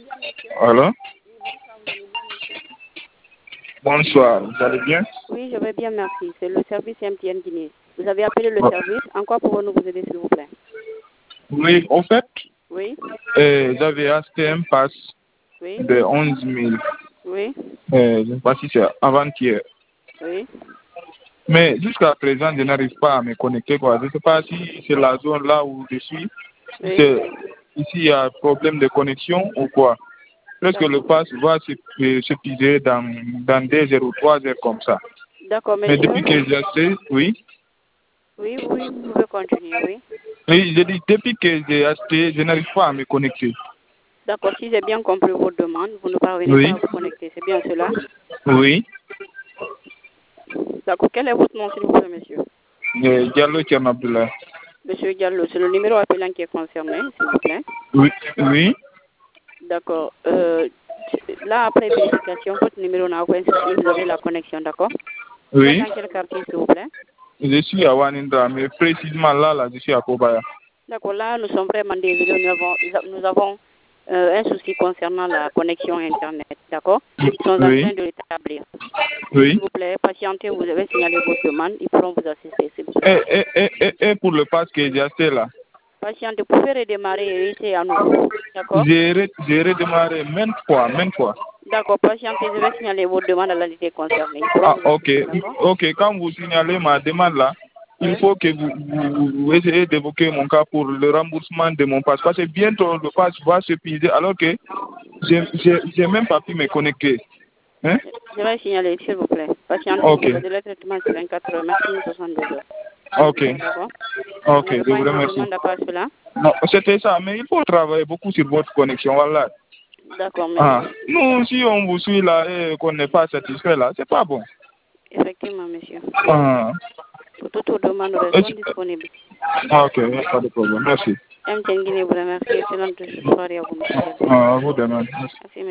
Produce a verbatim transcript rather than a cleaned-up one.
Alors? Bonsoir, vous allez bien? Oui, je vais bien, merci. C'est le service M T N Guinée. Vous avez appelé le Oh. service. En quoi pouvons-nous vous aider, s'il vous plaît? Oui, en fait, Oui, euh, j'avais acheté un pass oui, de onze mille. oui, Euh, je ne sais pas si c'est avant-hier. oui. Mais jusqu'à présent, je n'arrive pas à me connecter, quoi. Je ne sais pas si c'est la zone là où je suis. Si Oui. c'est ici, il y a problème de connexion ou quoi. Parce que le D'accord. pass va se, euh, se piser dans, dans deux heures ou trois heures comme ça. D'accord, Mais monsieur. depuis que j'ai acheté, oui. Oui, oui, vous pouvez continuer, oui. Oui, j'ai dit, depuis que j'ai acheté, je n'arrive pas à me connecter. D'accord, si j'ai bien compris votre demande, vous ne parvenez pas Oui. à vous connecter, c'est bien cela? Oui. D'accord, quel est votre nom, s'il vous plaît, monsieur? Euh, Diallo Tchernabdoula. Monsieur Diallo, c'est le numéro appelant qui est concerné, s'il vous plaît. Oui. Oui. D'accord. Euh, là, après vérification, votre numéro n'a aucun souci, vous avez la connexion, d'accord? Vous êtes Oui. dans quel quartier, s'il vous plaît? Je suis à Wanindra, mais précisément là, là, je suis à Kobaya. D'accord, là, nous sommes vraiment désolés, nous avons, nous avons euh, un souci concernant la connexion Internet, d'accord? Ils sont en Oui. train de l'établir. Oui. S'il vous plaît, patientez, vous avez signalé votre demande, ils pourront vous assister, s'il vous plaît. Et, et, et, et, et pour le pass que j'ai acheté là, Patientez, vous pouvez redémarrer et essayer à nouveau, d'accord? j'ai re- j'ai redémarré maintes fois, maintes fois. D'accord, patientez, je vais signaler votre demande à l'entité concernée, ils pourront Ah, vous ok. assister, d'accord? Ok, quand vous signalez ma demande là, il Oui. faut que vous, vous, vous essayez d'évoquer mon cas pour le remboursement de mon pass. Parce que bientôt le pass va se piser alors que je n'ai même pas pu me connecter. Hein? Je vais signaler, s'il vous plaît. Patientez, Ok. le délai de traitement c'est vingt-quatre heures, maximum soixante-deux heures. S'il vous Ok. plaît, d'accord? Vous Ok, n'avez je pas vous une autre remercie. demande à part cela? Non, c'était ça, mais il faut travailler beaucoup sur votre connexion. Voilà. D'accord, Ah. merci. Nous, si on vous suit là et qu'on n'est pas satisfait là, c'est pas bon. Effectivement, monsieur. Ah. Pour toutes vos demandes, nous Et- restons disponibles. Ah, ok, pas de problème. Merci. M T N Guinée vous remercie. Excellente soirée à vous, monsieur Diallo. Ah, à vous de même. Merci. Merci.